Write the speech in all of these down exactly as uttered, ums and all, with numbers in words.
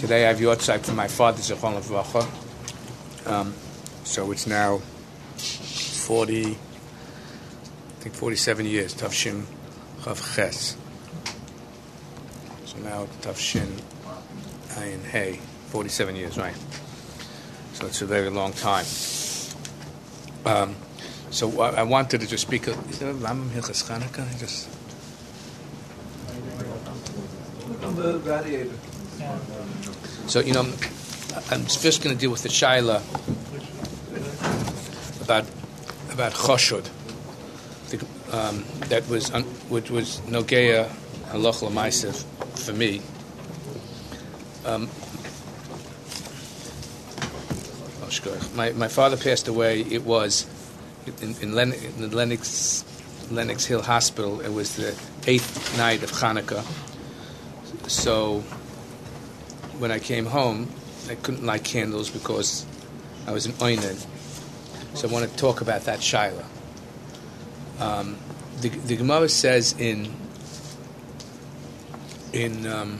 Today I have Yortzeit from my father, Zichron Levracha. Um, so it's now forty, I think forty-seven years, Tavshin Chav Ches. So now Tavshin Ayin Hey, forty-seven years, right? So it's a very long time. Um, so I, I wanted to just speak. Is there a Rambam Hilchas Chanukah? I just on the radiator. So you know, I'm first going to deal with the shaila about about choshud. Um, that was un, which was nogeya halach l'maaseh for me. Um, My my father passed away. It was in, in, Len, in the Lenox Lenox Hill Hospital. It was the eighth night of Hanukkah. So when I came home, I couldn't light candles because I was in Oined. So I want to talk about that shaila. Um, the the Gemara says in in um,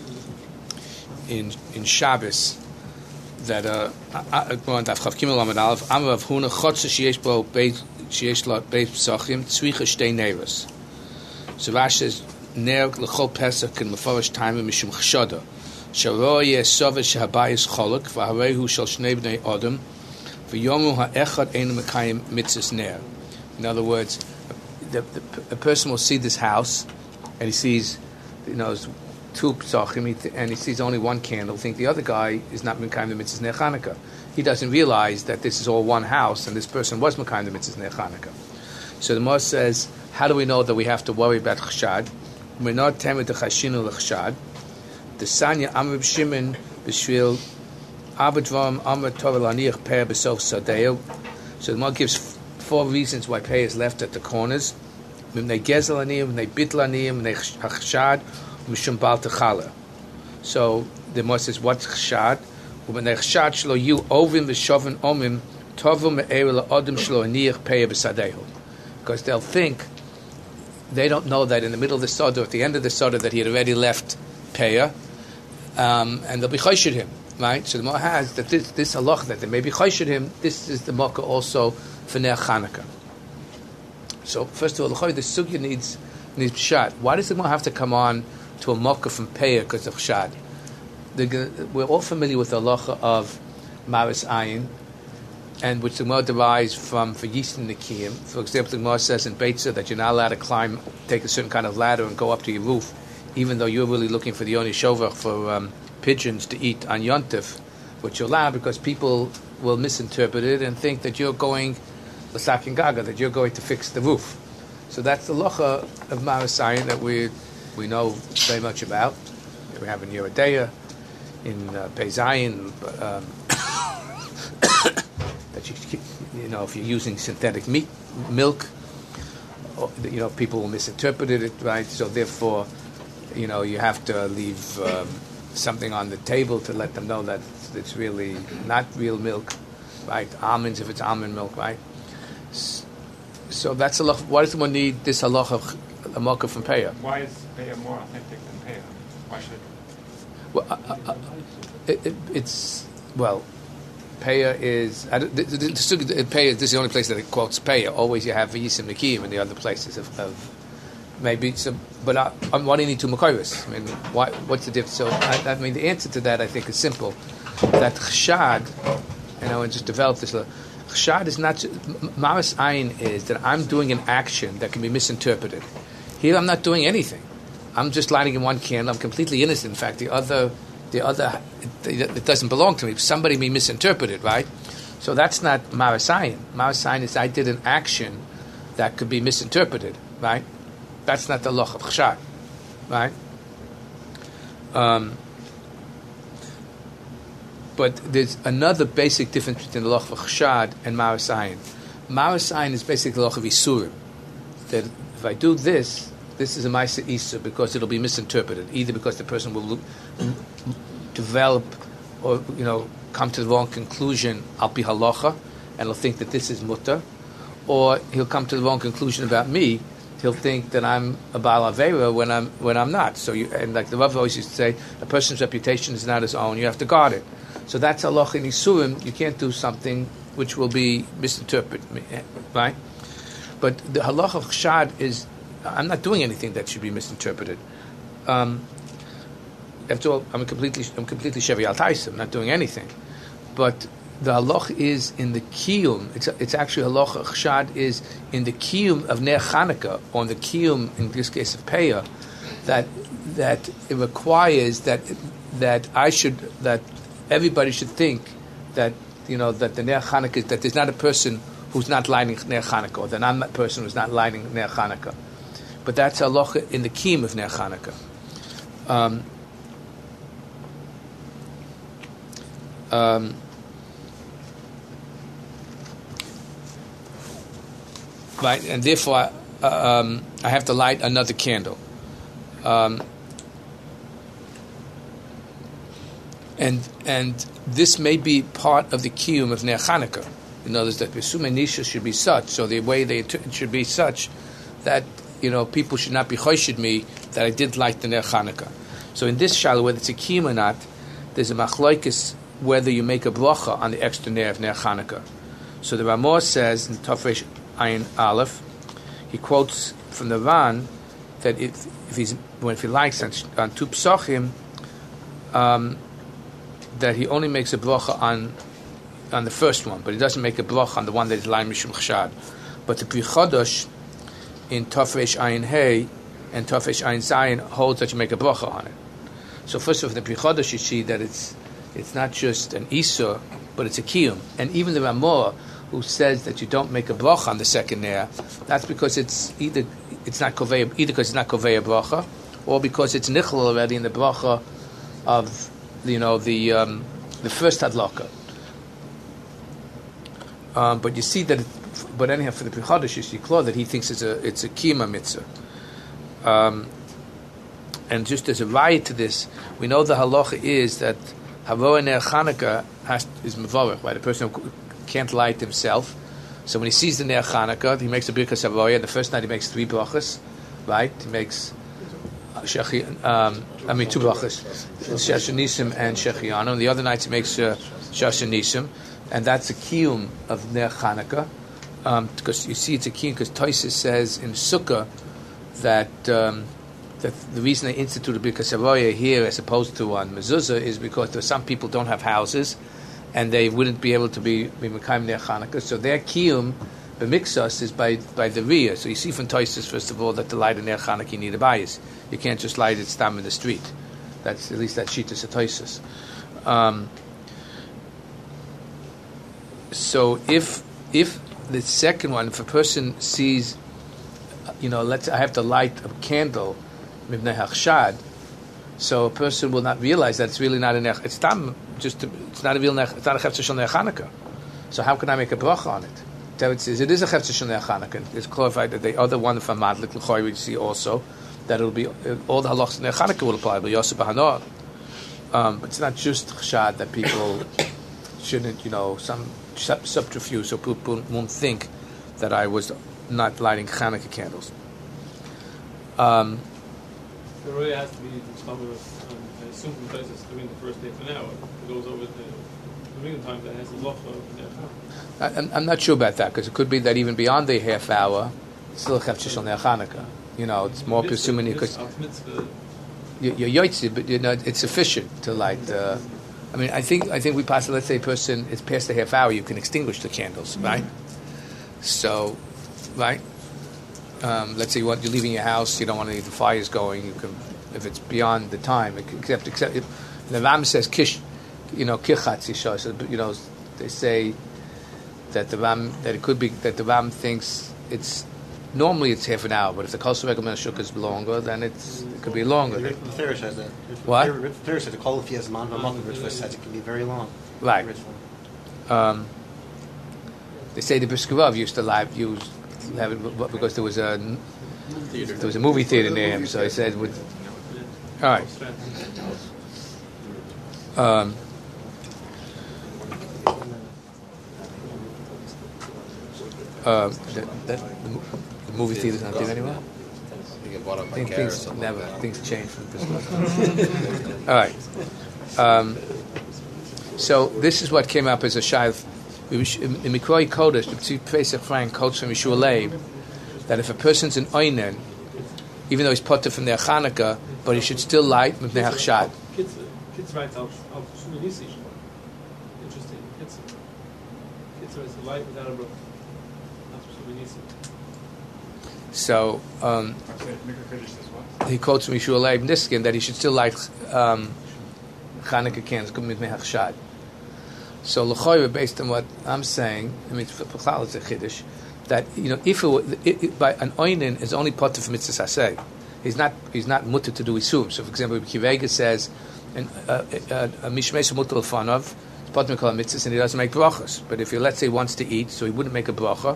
in in Shabbos that uh going to Chav Kimel Amud Aleph Amrav Huna Chotze Sheyesh Bo Beit Sheyesh Lo Beit Pesachim Tzvicha Shtei Neros. So Rashi says Ner L'Chol Pesach Kin Meforish Taimim Mishum Chashada Sharo Yeh Sovesh Habayis Cholok V'Harehu Shel Shnei Bnei Odom V'Yomu HaEchad Ein Mekayim Mitzvahs Ner. In other words, the, the, a person will see this house and he sees, you know, two psachim, and he sees only one candle, think the other guy is not Mekayim the Mitzvahs Ner Chanukah. He doesn't realize that this is all one house, and this person was Mekayim the Mitzvahs Ner Chanukah. So the Moshe says, how do we know that we have to worry about chashad? We're not temed the chashinu l'chashad. The Sanya Amr Shimon b'shvil Abadvam Amr Torah Laniach Peh b'sof Sadeo. So the Moshe gives four reasons why Peh is left at the corners. Mimnei gezel aniyim, mimnei bitl aniyim, mimnei chashad. So the Moshe says, what's chashad? When the chashad shlo you ovim v'shoven omim tovim me'er la'odem shlo aniach peya b'sadehu, because they'll think, they don't know that in the middle of the soda, at the end of the soda, that he had already left peya, um, and they'll be chayshid him, right? So the Moshe has that this this halach that they may be chayshid him. This is the makkah also for Ner Chanukah. So first of all, the sugya needs needs pshat. Why does the Moshe have to come on to a mocha from Peah because of Chashad? We're all familiar with the halacha of Maris Ayin, and which the Gemara derives from for Yisn Nikiyim. For example, the Gemara says in Beitzah that you're not allowed to climb, take a certain kind of ladder and go up to your roof, even though you're really looking for the Yoni Shovach for um, pigeons to eat on Yontif, which you're allowed because people will misinterpret it and think that you're going L'Sakin Gaga, that you're going to fix the roof. So that's the halacha of Maris Ayin that we we know very much about. We have in Yeridea, in uh, Pei Zayin, um, that you, you know, if you're using synthetic meat, milk, or, you know, people will misinterpret it, right? So therefore, you know, you have to leave um, something on the table to let them know that it's really not real milk, right? Almonds, if it's almond milk, right? So that's a lot. Why does one need this halacha of a mocha from Peah? Why is Peah more authentic than Peah? Why should? Well, uh, uh, it, it, it's well, Peah is uh, the, the, the, the Peah. This is the only place that it quotes Peah. Always you have Yisim Nikiyim in the other places of, of maybe some. But uh, um, why do you need two Makairis? I mean, why? What's the difference? So I, I mean, the answer to that I think is simple. That chashad, and I want to just develop this. Chashad is not, Maris Ayin is that I'm doing an action that can be misinterpreted. Here I'm not doing anything. I'm just lighting in one candle. I'm completely innocent. In fact, the other, the other, it, it doesn't belong to me. Somebody may misinterpret it, right? So that's not Maris Ayin. Maris Ayin is I did an action that could be misinterpreted, right? That's not the loch of Chashad, right? Um, But there's another basic difference between the loch of Chashad and Maris Ayin. Maris Ayin is basically the loch of Isurim. That if I do this, this is a Maisa Isur because it'll be misinterpreted, either because the person will look, develop or you know come to the wrong conclusion al pi halacha, and he'll think that this is mutter, or he'll come to the wrong conclusion about me he'll think that I'm a Baal Avera when I'm when I'm not. So you, and like the Rav always used to say, a person's reputation is not his own. You have to guard it. So that's halacha in Isurim. You can't do something which will be misinterpreted, right? But the halacha of chshad is, I'm not doing anything that should be misinterpreted. Um, after all, I'm completely I'm completely Shevi Al Taisa. I'm not doing anything. But the halacha is in the kiyum. It's it's actually halacha chshad is in the kiyum of Ner Chanukah, or in the kiyum in this case of Peah, that that it requires that that I should that everybody should think that you know that the Ner Chanukah, that there's not a person who's not lighting Ner Chanukah, or that I'm that person who's not lighting Ner Chanukah. But that's halacha in the kiyum of Ner Chanukah. Um, um, Right, and therefore uh, um, I have to light another candle. Um, and and this may be part of the kiyum of Ner Chanukah. In other words, that Pesum Nisha should be such, so the way they it should be such that you know people should not be choshid me that I did light the Ner Chanukah. So in this shalah, whether it's a kiyum or not, there's a machlokes whether you make a bracha on the extra ner of Ner Chanukah. So the Ramah says in Tafresh Ayin Aleph, he quotes from the Ran that if, if he's when if he likes on, on two psachim, um, that he only makes a bracha on on the first one, but he doesn't make a bracha on the one that is lying mishum chshad. But the Pri Chodosh in Tafresh Ayin Hey and Tafresh Ayin Zayin holds that you make a bracha on it. So first of all, the Pri Chodosh you see that it's it's not just an isur, but it's a kiyum, and even the Ramah, who says that you don't make a bracha on the second ner, that's because it's either it's not kovei, either because it's not kovei bracha, or because it's nichel already in the bracha of you know the um, the first hadlaka. Um, but you see that, it, but anyhow, for the Pri Chodosh, you see clear that he thinks it's a it's a kiyuma mitzvah. Um, and just as a riot to this, we know the halacha is that havoah ner Chanukah has is mevorach, right? The person who can't light himself. So when he sees the Ner Chanukah, he makes a birkas havoya. The first night he makes three brachas, right? He makes uh, shechi, um, I mean two brachas, shashanisim and shechianu. And the other nights he makes uh, shashanisim, and that's a kiyum of Ner Chanukah. Um, because you see, it's a kiyum because Tosfos says in Sukkah that um, that the reason they instituted birkas havoya here as opposed to on mezuzah is because there some people don't have houses, and they wouldn't be able to be be mekayim Ner Chanukah. So their kiyum, the mixus, is by by the riyah. So you see from Tosfos first of all that to light a Ner Chanukah you need a bias. You can't just light it stam in the street. That's at least that shittas of Tosfos. Um So if if the second one, if a person sees, you know, let's I have to light a candle, mibnei hachshad, so a person will not realize that it's really not a ner. It's tam. Just to, it's not a real ner. It's not a chefzer shel Ner Chanukah. So how can I make a bracha on it? David says it is a chefzer shel Ner Chanukah. It's clarified that the other one from Madlik L'choy we see also that it'll be all the halachas Ner Chanukah will apply. But Yosef B'Hanor. Um, but it's not just chshad that people shouldn't, you know, some sub- subterfuge so people won't think that I was not lighting Chanukah candles. Um, There really has to be some I assume from places during the first half an hour. It goes over to during the time that has a lot of I'm, I'm not sure about that because it could be that even beyond the half hour, it's still a chefzer shel Ner Chanukah. You know, it's more presuming because you're yoitzi, but you know it's sufficient to light. Uh, I mean, I think I think we pass. Let's say a person it's past the half hour, you can extinguish the candles, right? So, right. Um, let's say you want, you're leaving your house, you don't want any of the fires going. You can, if it's beyond the time, except except if the Ram says kish, you know, kichatz yisha. So you know, they say that the Ram that it could be that the Ram thinks it's normally it's half an hour, but if the kol regel shuk is longer, then it's it could be longer. The Thera says that. What? The Thera says the kol if he has man v'makom says it can be very long. Right. Um, they say the Briskurav used to live use. Have it because there was a there was a movie theater near him, so he said, "With all right." Um, uh, that, that, The movie theater's not there anymore? You get bought up I by think Care or things something never like that. things change from this. All right. Um, so this is what came up as a shayla in Mikroi Kodesh. The Pesach Frank quotes from Yeshua Leib that if a person's an oinen, even though he's potter from their Chanukah, but he should still light mipnei hachshad. Kids, kids write out out Shumanisi. Interesting. Kids, kids write a light without a brook. Not Shumanisi. So um, I said, Mikra Kodesh says what? he quotes from Yeshua Leib Niskin that he should still light um, Chanukah candles mipnei hachshad. So l'choyre, based on what I'm saying, I mean, for Pachal it's a chiddush, that you know, if it, were, it, it by an oinen is only potter for mitzvah saseh, he's not he's not mutter to do isum. So, for example, Kivega says, and a mishmeis mutter l'fanov, it's potter mikol mitzvahs, and he doesn't make brachas. But if he, let's say, wants to eat, so he wouldn't make a bracha,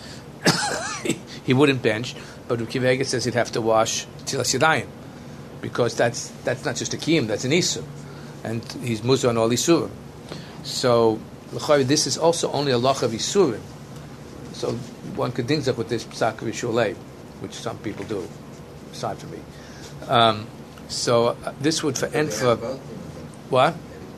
he wouldn't bench. But Kivega says he'd have to wash tilas yadayim, because that's that's not just a kiyum, that's an isum, and he's muzar on all isurim. So, l'choyre, this is also only a lach of isurim. So one could think with this psak of Yeshua Leib, which some people do, aside from me. Um, so uh, this would for end for what?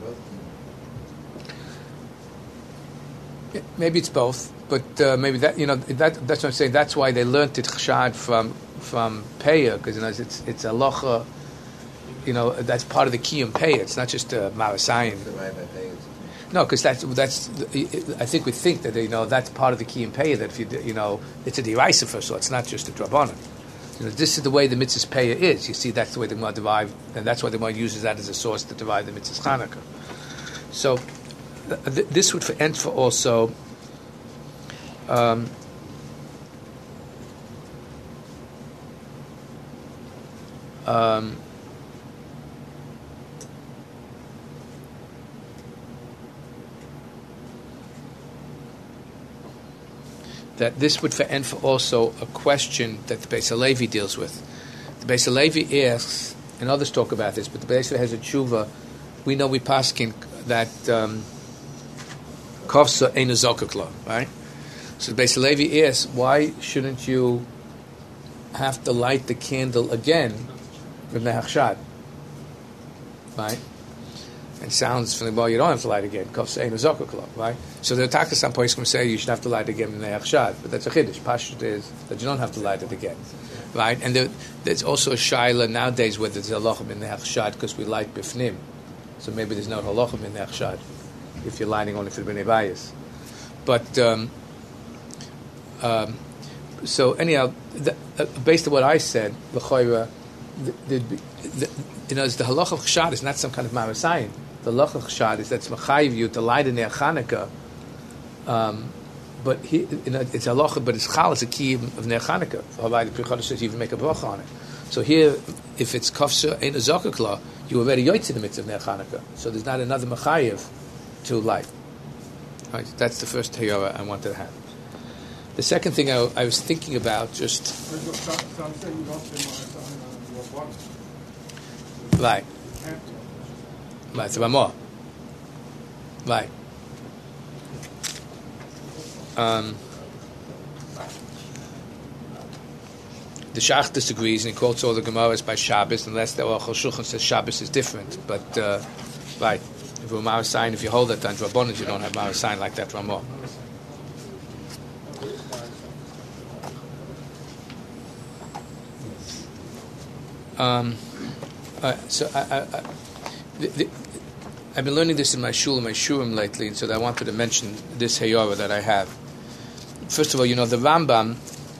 Yeah, maybe it's both, but uh, maybe that you know that that's what I'm saying. That's why they learned it chshad from from Peah, because you know it's it's a locha. You know that's part of the kiyum Peah. It's not just a marasayin. No, because that's that's. I think we think that you know that's part of the key in Peah. That if you you know it's a deraisa first, so it's not just a drabanan. You know, this is the way the mitzvah's Peah is. You see, that's the way the Gemara derive, and that's why the Gemara uses that as a source to derive the mitzvah's Chanukah. So th- th- this would for end for also. Um, um, that this would for end for also a question that the Beis HaLevi deals with. The Beis HaLevi asks, and others talk about this, but the Beis HaLevi has a tshuva. We know we paskin that kofsa um, ein a zokukla, right? So the Beis HaLevi asks, why shouldn't you have to light the candle again with nehachshad, right? It sounds from the bar you don't have to light again. Kofsa ein a zokukla, right? So the Takasam Poiskim say you should have to light it again in the Nehachshad, but that's a chiddush. Pashut is that you don't have to light it again, right? And there, there's also a shaila nowadays whether there's a halachim in the Nehachshad because we light bifnim, so maybe there's no halachim in the Nehachshad if you're lighting only for the bnei bayis. But um, um, so anyhow, the, uh, based on what I said, l'choyra, the, the, the, you know, the halacha of chshad is not some kind of marasayin. The halacha of chshad is that's mechayiv you to light in their Chanukah. Um, but he, you know, it's halacha, but it's chal is a key of Ner Chanukah. Havai the Pri Chodesh says you even make a bracha on it. So here, if it's kafsa ain't a zakukla, you already yoytz in the mitzvah of Ner Chanukah. So there's not another mechayiv to light. Right, that's the first hayara I wanted to have. The second thing I, I was thinking about just right, right, the Ramah, right. Um, the Shach disagrees and he quotes all the Gemaras by Shabbos, unless the Aruch HaShulchan says Shabbos is different. But uh, right, if you're Mara sign, if you hold that on Rabbanan, you don't have Mara sign like that Ramah. Um, uh, so I, I, I, the, the, I've been learning this in my shul and my shurim lately, and so I wanted to mention this hayara that I have. First of all, you know, the Rambam,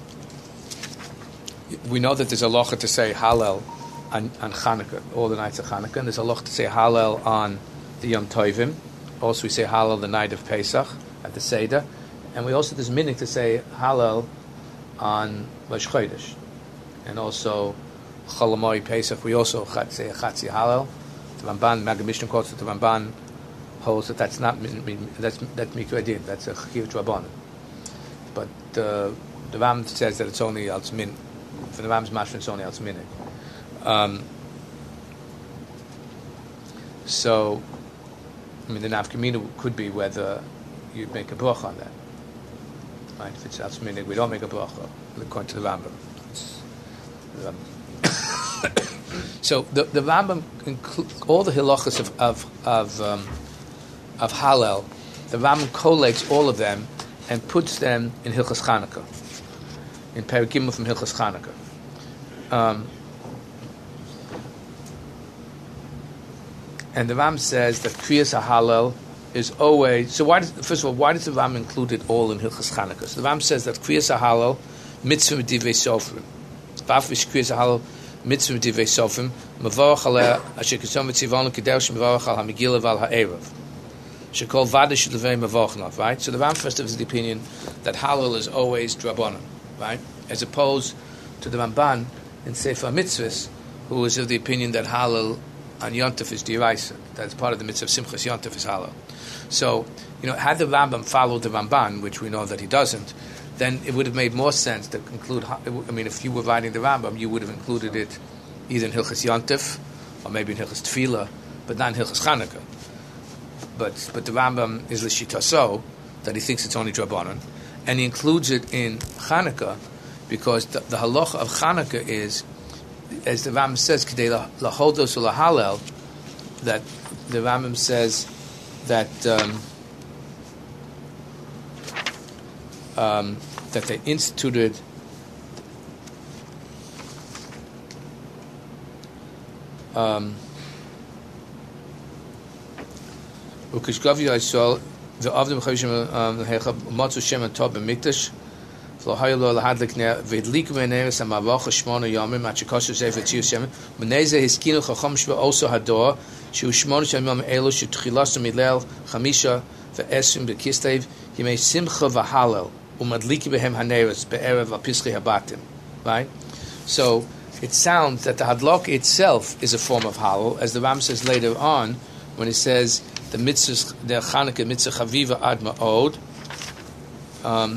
we know that there's a locha to say Hallel on, on Chanukah, all the nights of Chanukah, and there's a locha to say Hallel on the Yom Tovim. Also, we say Hallel the night of Pesach at the Seder, and we also, there's meaning to say Hallel on Rosh Chodesh, and also Cholamoy Pesach, we also say Chatzi Hallel. The Ramban, Maggid Mishnah quotes that the Ramban holds that that's not, that's that's Mikra Din, that's a Chiyuv Rabbanan. But uh, the Ram says that it's only Al Tzmin. For the Ram's Mashma, it's only Al Tzmin. Um, so, I mean, the Nafkamina could be whether you'd make a bracha on that. Right? If it's Al's Minig, we don't make a bracha according to the Rambam. The Rambam. So the the Rambam includes all the halachas of of of, um, of Hallel. The Rambam collates all of them and puts them in Hilchas Chanukah, in Perek Gimel from Hilchas Chanukah. Um, and the Rambam says that Kriyas HaHallel is always. So why does, first of all, why does the Rambam include it all in Hilchas Chanukah? So the Rambam says that Kriyas HaHallel mitzvah divrei sofrim. Vafish Kriyas HaHallel mitzvah divrei sofrim mevorach aleh asher kisom v'tzivonu kedersh mevorach al hamigila v'al ha'erev. She called Vadish Levei Mavochnov, right? So the Ram first is the opinion that Hallel is always Drabonim, right? As opposed to the Ramban in Sefer Mitzvahs, who is of the opinion that Hallel on Yontef is D'Oraisa. That's part of the mitzvah of Simchas Yontef is Hallel. So, you know, had the Rambam followed the Ramban, which we know that he doesn't, then it would have made more sense to include, I mean, if you were writing the Rambam, you would have included it either in Hilchas Yontef, or maybe in Hilchas Tefillah, but not in Hilchas Chanukah. But but the Rambam is l'shita so that he thinks it's only Drabanan, and he includes it in Chanukah because the, the halacha of Chanukah is, as the Rambam says, k'dei laholdos u'lahallel, that the Rambam says that um, um, that they instituted um, Ukishgavi Yisrael the Avdim Chavishim Hechab Matzu Shem and Tob B'Mikdash V'lo Haylo Lahadlik Ne V'Idlik V'Neres Amavacha Shmona Yomim Achikoshu Sefer Tzius Shem M'neze Hiskinu Chacham Shva also Hador Shu Shmona Shem Yom Elu Shu Tchilasu Milel Chamisha V'Esrim B'Kistev Yimei Simcha V'Halel U'Madliki B'Hem Haneres Be'erev V'Pischi Habatim. Right? So it sounds that the Hadlok itself is a form of Halal, as the Ram says later on when he says the mitzvah, the Chanukah mitzvah chaviva ad ma'od. Um,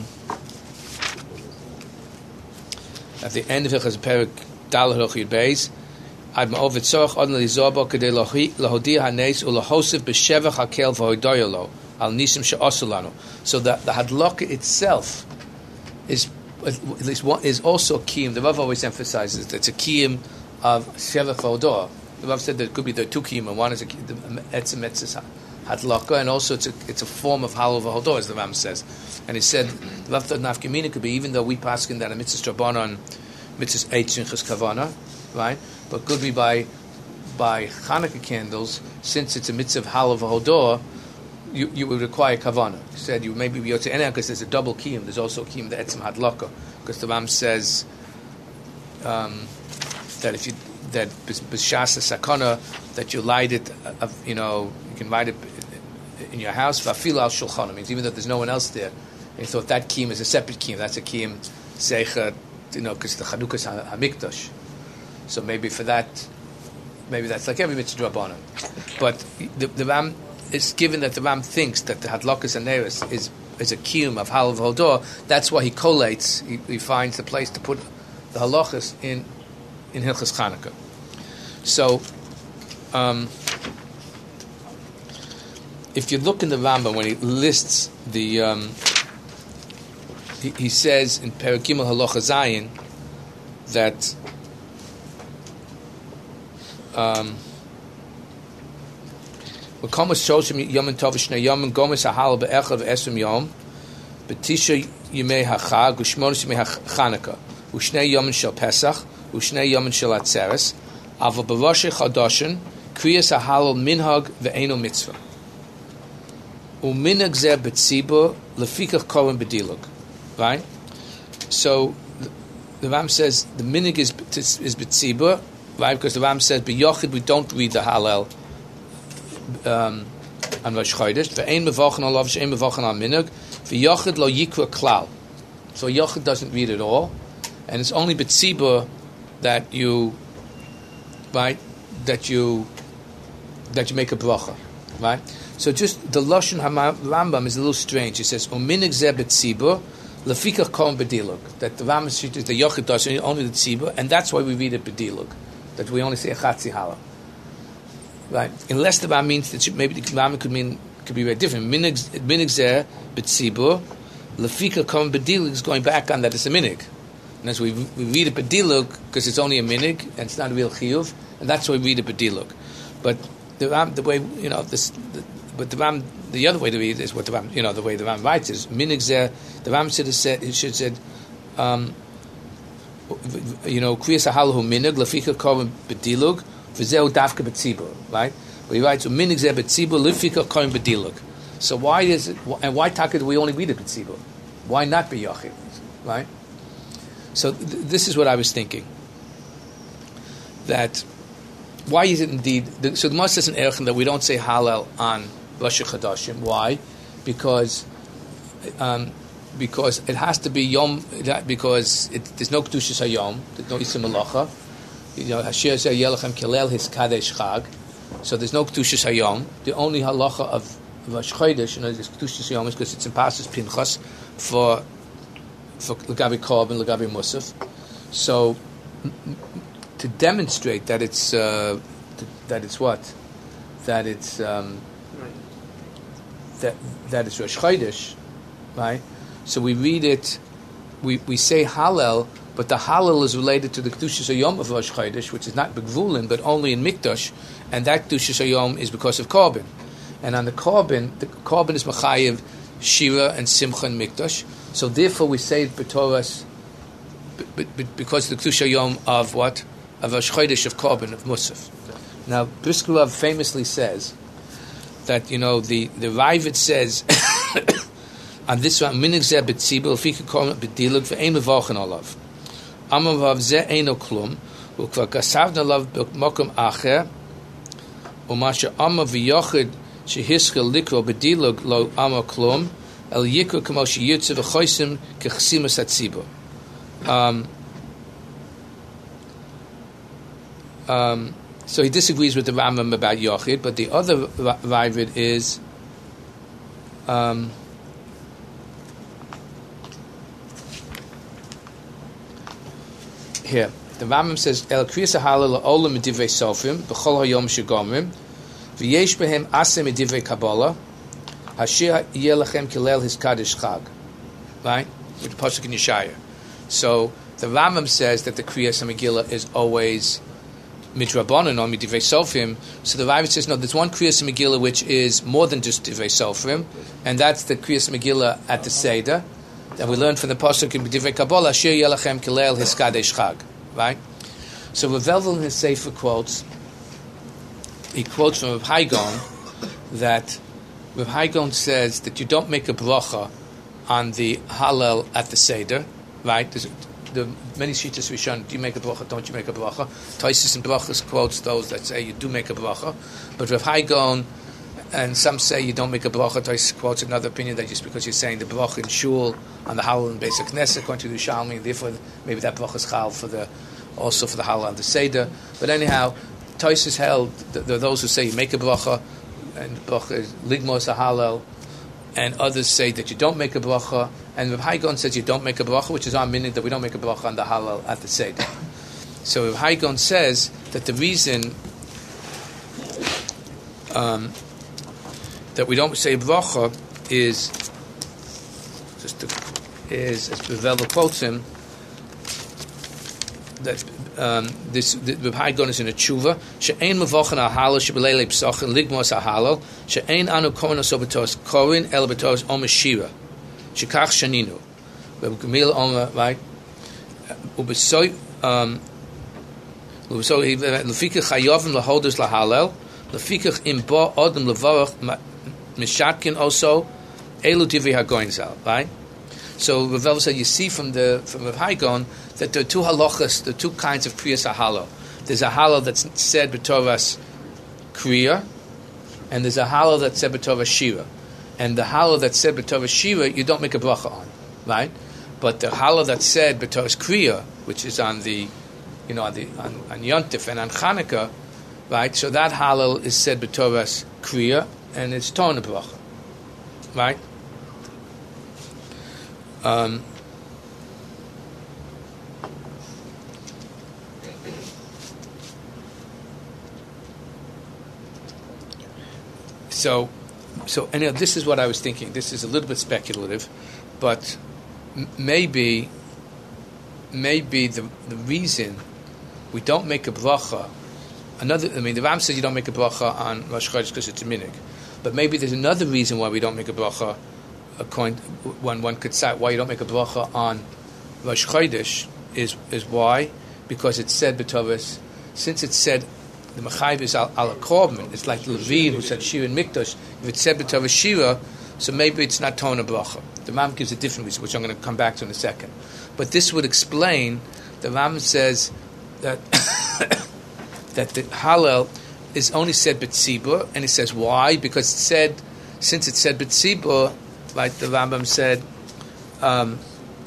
at the end of it, has a perek dal halochid beis ad ma'od v'tzorach ad l'zorbo kedei lahodi haneis ulahosif b'shevach hakel v'hoidoyolo al nisim she'osulanu. So that the hadlaka itself is at least one is also a kiyum. The Rav always emphasizes that it's a kiyum of shevach v'hodor. The Rav said that it could be the two kiyum, and one is a etzem etzes hadlaka, and also it's a it's a form of halal v'hodor, as the Ram says. And he said the Rav thought nafkamina could be, even though we paskin that a mitzvah drabanan, mitzvah eight sinchas kavana, right? But could be by by Chanukah candles, since it's a mitzvah of halal v'hodor, you you would require kavana. He said you maybe be able to anyhow because there's a double kiyum. There's also a kiyum the etzem hadlaka, because the Ram says um, that if you that b'shas sakana that you light it, uh, you know, you can light it in your house. V'afil al shulchan means even though there's no one else there. And he thought that kiyum is a separate kiyum. That's a kiyum seicha, you know, because the Chanukah's hamikdash. So maybe for that, maybe that's like every mitzvah drabanan. But the, the Ram is given that the Ram thinks that the hadlakas and neris is is a kiyum of halav hodor. That's why he collates. He, he finds the place to put the halachas in in Hilchas Chanukah. So, um, if you look in the Rambam when he lists the, um, he, he says in Perek Gimel Halacha Zayin that um, V'komas shoshim yomin tov shnei yomin gomes hahal be'echad v'esrim yom b'tisha yimei hachag u'shmonos yimei Chanukah u'shnei yomin shel Pesach u'shnei yomin shel Atzeres aval b'rosh chodoshin kriyas hahalal minhag ve'eno mitzvah u'minhag zeh b'tzibur lefikach kohen b'dilug. Right? So the, the Ram says the minhag is is b'tzibur, right? Because the Ram says b'yochid we don't read the Hallel um, on Rosh Chodesh. Ve'ein mevochen alav she'ein mevochen al minhag v'yochid lo yikra klal. So yochid doesn't read it all, and it's only b'tzibur that you, right, that you that you make a bracha, right? So just the Lashon Rambam is a little strange. It says u'minhag zeh b'tzibur lefikach kohen b'dilug. That the Rambam is the yochid does only the tzibur, and that's why we read it b'dilug. That we only say a chatzi hala. Right? Unless the Rambam means that maybe the Rambam could mean could be very different. Minhag zeh b'tzibur Lefika Korban B'Dilug is going back on that it's a minig. And as we, we read it B'Dilug, because it's only a minig, and it's not a real chiyuv, and that's why we read it B'Dilug. But the Ram, the way, you know, this, the, but the Ram, the other way to read it is what the Ram, you know, the way the Ram writes is, minig zeh, the Ram should have said, it should have said, um, you know, Kriyas HaHalahu minig, Lefika Korban B'Dilug, V'zeu Dafka B'Tzibur, right? But he writes, minig zeh B'Tzibur, Lefika Korban B'Dilug. So why is it, and why taka do we only read it B'Tzibur? Why not be Yachid, right? So th- this is what I was thinking. That, why is it indeed, the, so the Gemara says in Erechim that we don't say Hallel on Rosh Chodashim. Why? Because um, because it has to be Yom, because it, there's no Kedushas HaYom, there's no Yisum Malacha. You know, Hashem Zeh Yelachem Kilel His Kadesh Chag. So there's no Kedushas HaYom. The only halacha of Rosh Chodesh, you know, there's Kedushas HaYom is because it's in Passus Pinchas for for Lagabi Korban, Lagabi Musaf. So to demonstrate that it's uh, that it's what that it's um, that that it's Rosh Chodesh, right? So we read it, we, we say Hallel, but the Hallel is related to the Kedushas HaYom of Rosh Chodesh, which is not Begvulin, but only in Mikdash, and that Kedushas HaYom is because of Korban. And on the Korban, the Korban is Machayev, Shira, and Simcha and Mikdash. So therefore we say it B'Toras, b- b- b- because the Kedushas HaYom of what? Of Rosh Chodesh, of Korban, of Musaf. Now, Brisker Rav famously says that, you know, the, the Ravid says, on this one, minig zeh b'tzibur, fika korban b'dilug, ve'ein mevorchen olav. Amar vav zeh eino klum, ukvar kasavna olav b'mokum acher, u'masha amar v'yochid shehiskel likro b'dilug lo amar klum, el yikro kamo sheyitze v'choisim kechsimus hatzibur. Um, um, so he disagrees with the Rambam about Yochid, but the other Ravid is um, here. The Rambam says, El Kriyas HaHalel la'olam medivrei sofrim b'chol hayom shegomrim v'yesh behem aseh medivrei Kabbalah hasher yeh lachem kilel his kadesh chag. Right? With the pasuk in Yeshaya. So the Rambam says that the Kriyas HaMegillah is always midrabanan or midivrei sofrim. So the Ravid says, no, there's one Kriyas HaMegillah which is more than just divrei sofrim, and that's the Kriyas HaMegillah at the Seder. That we learned from the pasuk in B'divrei Kabbalah, Asher Yelachem Kilel His Kadesh Chag, right? So Rav Elvel in his Sefer quotes, he quotes from Rav Haigon that Rav Haigon says that you don't make a bracha on the Hallel at the Seder, right? There's the many shittas we shown. Do you make a bracha? Don't you make a bracha? Taisus and Brachas quotes those that say you do make a bracha, but Rav Haigon. And some say you don't make a bracha. Taisus quotes another opinion that just because you're saying the bracha in shul on the halal and basic knesset, according to the Shalmi, therefore maybe that bracha is chal for the also for the halal and the seder. But anyhow, Taisus held there are those who say you make a bracha and bracha is ligmos a halal, and others say that you don't make a bracha. And Rav Haigon says you don't make a bracha, which is our meaning that we don't make a bracha on the halal at the seder. So Rav Haigon says that the reason. Um, that we don't say bracha is just to, is as Bevel quotes him that um, this the Haigon is in a tshuva she'ein mevochan al halal shebelele psachin ligmos al halal she'ein anu kohen osobetos korin el betos omeshira shekach shaninu Gamil Omer right ubesoy um ubesoy lefikach chayovim lahodos lahalel lefikach im ba adam levarach Mishatkin also, Elu Divrei HaGoyin Zal, right? So Rav said, you see from the from Rav Haigon that there are two halachas, the two kinds of Kriyas HaHalal. There's a halal that's said b'Torah's Kriya, and there's a halal that's said b'Torah's Shira. And the halal that's said b'Torah's Shira, you don't make a bracha on, right? But the halal that's said b'Torah's Kriya, which is on the, you know, on the on, on Yontif and on Chanukah, right? So that halal is said b'Torah's Kriya, and it's torn a bracha, right? Um, so, so anyhow, this is what I was thinking. This is a little bit speculative, but m- maybe, maybe the the reason we don't make a bracha. Another, I mean, the Ram says you don't make a bracha on Rosh Chodesh because it's a minig, but maybe there's another reason why we don't make a bracha. According, one one could say why you don't make a bracha on Rosh Chodesh is is why, because it's said b'tovus. Since it's said the Mechayiv is al a korban, it's like Levine who said Shira and Mikdash. If it's said b'tovus Shira, so maybe it's not Tona bracha. The Ram gives a different reason, which I'm going to come back to in a second. But this would explain. The Ram says that that the Hallel is only said b'tzibur, and he says why? Because it said, since it said b'tzibur, like the Rambam said, um,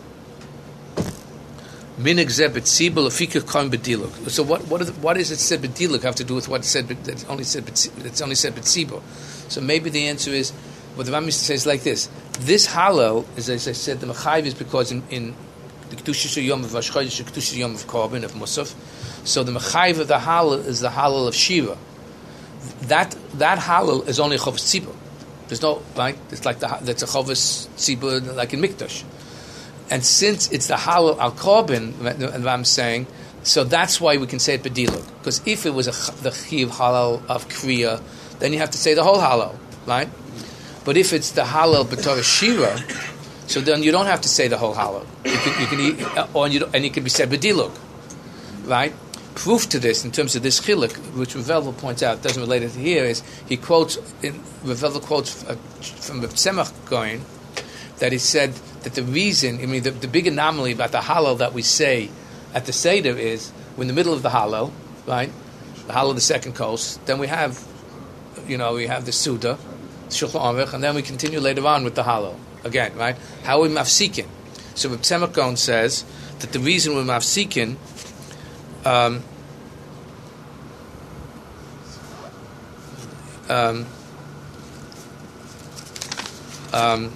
minig zeh b'tzibur lefikach kohen b'diluk. So what what is, what is it said b'diluk have to do with what it said? It's only said it's only said b'tzibur. So maybe the answer is what the Rambam says like this: this Hallel, as I said, the Mechayiv is because in, in the Kedushas Yom of Rosh Chodesh, the Kedushas Yom of Korban of Musaf. So the Mechayiv of the Hallel is the Hallel of Shira. That that Hallel is only a Chovas Tzibur. There's no, right? It's like the that's a Chovas Tzibur like in Mikdash. And since it's the Hallel al Korban, and I'm saying, so that's why we can say it B'diluk. Because if it was a, the Chiv Hallel of Kriya, then you have to say the whole Hallel, right? But if it's the Hallel B'Torah Shira, so then you don't have to say the whole Hallel. You can, you can eat, or you and it can be said B'diluk, right? Proof to this in terms of this chiluk, which Revelva points out doesn't relate it to here, is he quotes in Revelva quotes uh, from the Tzemach Goin that he said that the reason, I mean, the, the big anomaly about the Hallel that we say at the Seder is we're in the middle of the Hallel, right? The Hallel of the second coast. Then we have, you know, we have the Suda, Shulchan Aruch, and then we continue later on with the Hallel again, right? How are we mafsikin? So the Tzemach Goin says that the reason we're mafsikin. Um, um, um,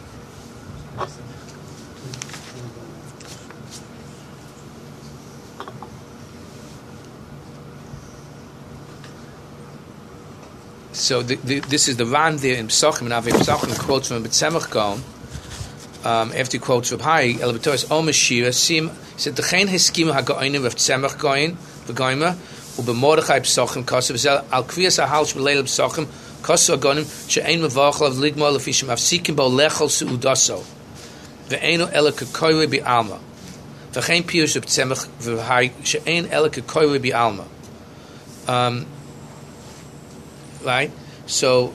so the, the, this is the Ran there in Pesachim, and Avi Pesachim quotes from B'Tzemach Goin. Um, after he quotes Reb Hai, El B'Toras Omer Shira, Sim said the Chen Heskima HaGoinim of Tzemach Goin, V'Goima, uBeMordechai Pesachim Kosav Zel Al Kriyas HaHal Shbeleil Pesachim Kosav HaGoinim She'ein Mevachal of Ligmor Lefishim Avsikim Bo Lechol Seudaso V'Eino Ela Kekoyre B'Alma V'Chein Pirush of Tzemach V'Hai She'ein Ela Kekoyre B'Alma. Um, right? So,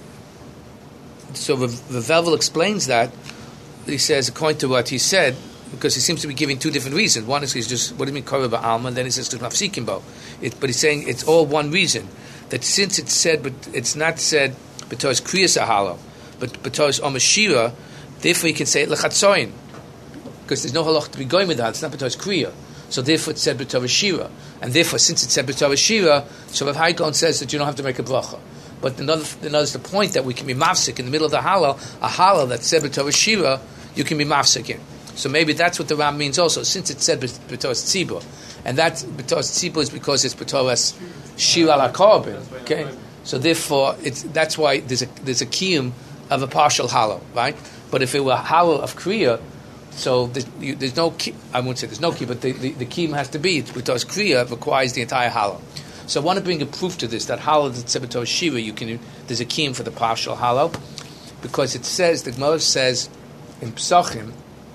so the Velvel explains that. He says, according to what he said, because he seems to be giving two different reasons. One is he's just, what do you mean, Korah Ba'alma? And then he says, Mafsikim Bo. But he's saying it's all one reason. That since it's said, but it's not said, B'Torah's Kriyas HaHalo, but B'Torah's Omer Shira, therefore you can say it L'chatzoin. Because there's no halach to be going with that. It's not B'Torah's Kriya. So therefore it's said B'Torah Shira. And therefore, since it's said B'Torah Shira, so Rav Haikon says that you don't have to make a bracha. But another, another the point that we can be mafsik in the middle of the halal, a halal that's said B'Torah Shira, you can be mafsik in. So maybe that's what the Ram means also, since it said B'Torah's Tzibur. And that B'Torah's Tzibur is because it's B'Torah's Shira al HaKorban. Okay? So therefore, it's, that's why there's a there's a kiyum of a partial halal, right? But if it were a halal of Kriya, so there's, you, there's no key, I won't say there's no key, but the, the, the kiyum has to be, B'Torah's Kriya requires the entire halal. So I want to bring a proof to this, that halal that's said B'Torah's Shira, you can, there's a kiyum for the partial halal, because it says, the Gemara says, in Pesachim,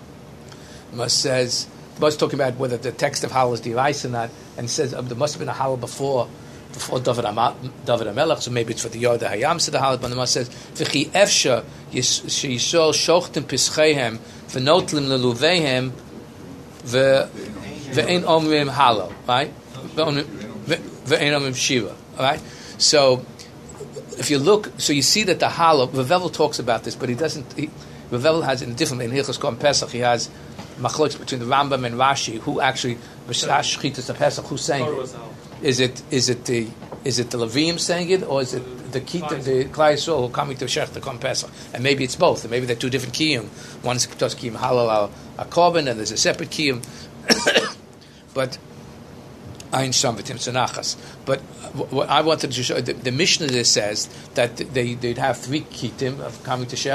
it says, the Gemara talking about whether the text of Hallel is derived or not, and it says um, there must have been a Hallel before before David HaMelech, so maybe it's for the Yoda Hayam, so the Hallel, but the Gemara says, V'chi efsha she'yishol shochtem pischeihem v'notlim leluveihem v'ein omrim Hallel, right? V'ein omrim Shira, right? So, if you look, so you see that the Hallel, Revel talks about this, but he doesn't, he, Revel has in different, in Hilchos Korban Pesach, he has machlokes between the Rambam and Rashi, who actually, B'Shash Chitas of Pesach, who's saying it? Is it, is it the, is it the Levim saying it, or is it the Kita, the Klai Yisrael who are coming to Shech to Korban Pesach? And maybe it's both, and maybe they're two different kiyum. One is K'tos kiyum halal al Korban, and there's a separate kiyum. But, Ein Sham V'Tim Tzanachas. But what I wanted to show, the, the Mishnah there says that they, they'd have three kitim of coming to Shech,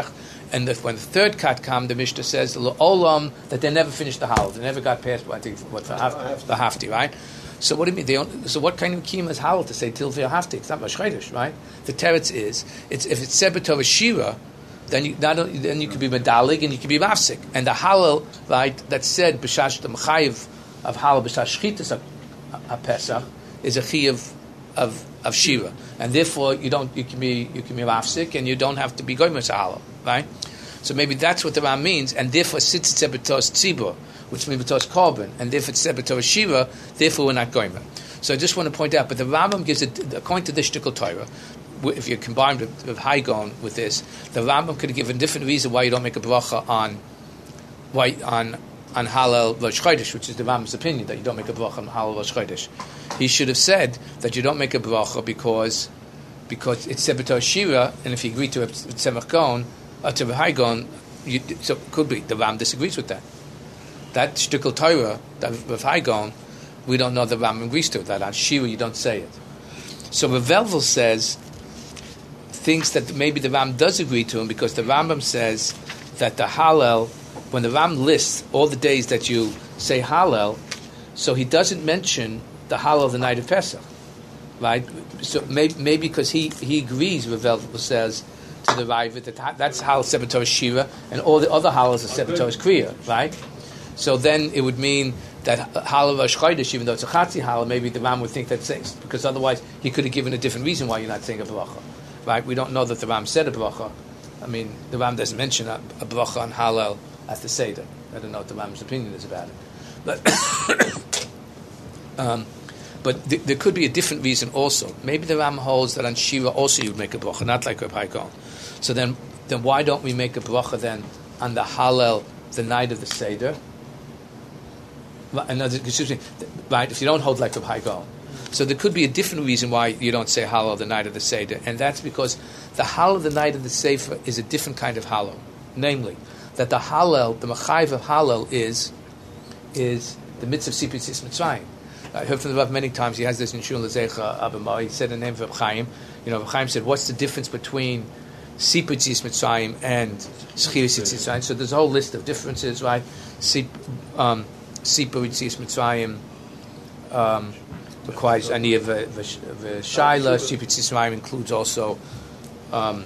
And the, when the third kat kam, the Mishnah says olam that they never finished the halal, they never got past. I think what the hafti, the hafti, right? So what do you mean? They don't, so what kind of kiyum is halal to say til v'hafti? It's not mashchedish, right? The teretz is it's if it's sebetov shira, then you not only, then you could be medalig and you could be mafsik. And the halal, right, that said b'shash the mechayiv of halal b'shash shchitas a pesach is a chiyuv of of shira, and therefore you don't you can be you can be mafsik and you don't have to be goyim halal, right? So maybe that's what the Ram means, and therefore since it's sebetos tzibur, which means betos korban, and therefore it's sebetos shira, therefore we're not goyim. So I just want to point out, but the Rambam gives it according to the shtickle Torah. If you combine with, with Haigon with this, the Rambam could have given a different reason why you don't make a bracha on why on on Halal Rosh Chodesh, which is the Rambam's opinion that you don't make a bracha on Halal Rosh Chodesh. He should have said that you don't make a bracha because because it's Sebetos Shira, and if you agree to Tzemach Gon or to Haigon, so it could be the Ram disagrees with that. That shtickle Torah that with Haigon, we don't know the Ram agrees to that on Shira you don't say it. So Rav Velvel says. Thinks that maybe the Ram does agree to him because the Rambam says that the Hallel, when the Ram lists all the days that you say Hallel, so he doesn't mention the Hallel of the night of Pesach, right? So maybe, maybe because he, he agrees with Velvel says to the Ravid that that's Hallel Sebetor Shira and all the other Hallels are Sebetor Kriya, right? So then it would mean that Hallel Rosh Chodesh, even though it's a Chatzi Hallel, maybe the Ram would think that's six because otherwise he could have given a different reason why you're not saying a bracha. Right, we don't know that the Ram said a bracha. I mean, the Ram doesn't mention a, a bracha on Hallel at the Seder. I don't know what the Ram's opinion is about it, but um, but th- there could be a different reason also. Maybe the Ram holds that on Shira also you would make a bracha, not like Reb Haikon. So then, then why don't we make a bracha then on the Hallel the night of the Seder? Another, excuse me, right? If you don't hold like Reb Haikon. So there could be a different reason why you don't say Hallel the night of the Seder, and that's because the Hallel the night of the Sefer is a different kind of Hallel. Namely, that the Hallel, the Machayiv of Hallel is is the mitzvah of Sipur Tzis Mitzrayim. I heard from the Rav many times. He has this in Shul Lezecha Abamah. He said the name of Reb Chaim. You know, Reb Chaim said, "What's the difference between Sipur Tzis Mitzrayim and Schiyas Tzis Mitzrayim?" So there's a whole list of differences, right? Sipur Tzis Mitzrayim. Um, requires Aniyah v'Shaila. Sipur Tzis Mitzrayim includes also um,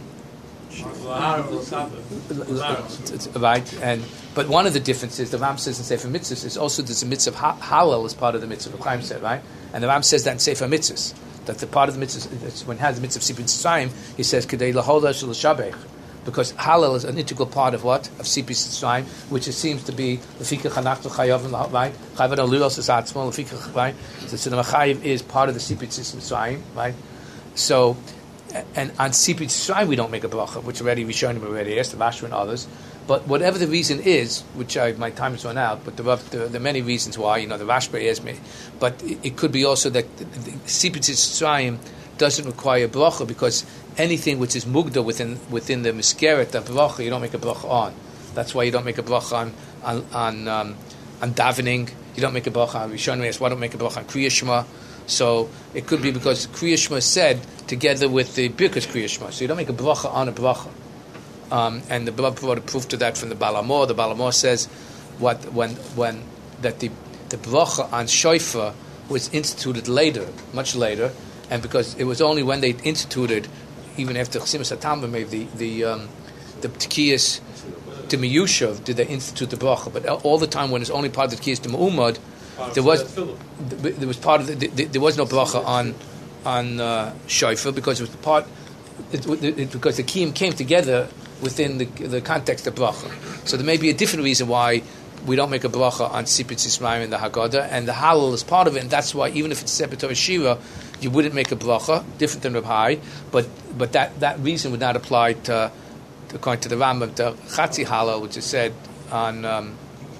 right, and but one of the differences the Ram says in Sefer Mitzvahs is also there's a mitzvah of Hallel as part of the mitzvah. The Chaim said, right, and the Ram says that in Sefer Mitzvahs that the part of the mitzvah when he has the mitzvah of Sipur Tzis Mitzrayim, he says Kedei lahola shel shabech. Because Hallel is an integral part of what? Of Sipur Tzis Mitzrayim, which it seems to be Lefikach Hanachnu Chayavim, right? Chayavim Alulos is Atzmo, Lefikach, right? So the Machayiv is part of the Sipur Tzis Mitzrayim, right? So, and on Sipur Tzis Mitzrayim we don't make a bracha, which already we shown him already, yes, the Vashra and others. But whatever the reason is, which I, my time has run out, but there are, there are many reasons why, you know, the Rashba is me, but it, it could be also that the, the Sipur Tzis Mitzrayim doesn't require bracha because anything which is mugda within within the miskeret of bracha, you don't make a bracha on. That's why you don't make a bracha on on on, um, on davening. You don't make a bracha on Rishonim. Yes, why don't make a bracha on Kriya Shema? So it could be because Kriya Shema is said together with the Birkas Kriya Shema. So you don't make a bracha on a bracha. Um, and the Baba brought a proof to that from the Baal HaMor. The Baal HaMor says what when when that the the bracha on shofar was instituted later, much later. And because it was only when they instituted, even after Chasimus HaTalmud, maybe the the um, the Tkiyas to Miyushav, did they institute the bracha? But all the time when it's only part of the Tkiyas to Me'umad, there was there was part of the, the, there was no bracha on on uh, shofar because it was the part it, it, because the kiyum came together within the the context of bracha. So there may be a different reason why we don't make a bracha on Sipur Tzis Mitzrayim in the Haggadah, and the Hallel is part of it, and that's why even if it's Sebetor Shira, you wouldn't make a bracha, different than Reb Hai, but but that, that reason would not apply to, to according to the Rambam, the Chatzi Hallel, which is said on um,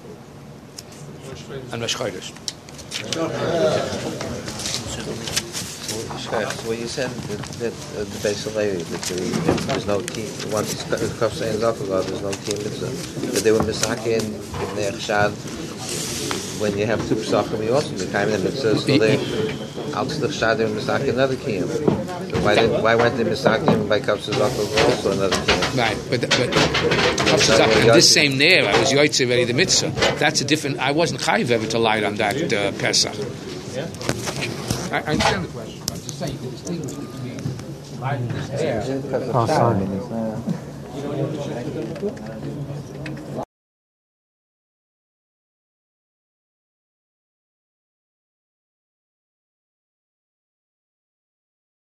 on Rosh Chodesh. So when you said that, that uh, the base of Levi, that there, there's no team, once it's comes saying Zakhalah, there's no team, that they were misakin in their chshad when you have two psachim, you also become the mitzvah. So they outslich shadim misak another kiyum. So why didn't why weren't they misakim by kapsas also another kiyum? Right, but but in this same nair, I was yoytze already the mitzvah. That's a different. I wasn't chayiv ever to light on that uh, Pesach. Yeah. I, I understand the question. I'm just saying you can distinguish between light and this air. Oh, sorry.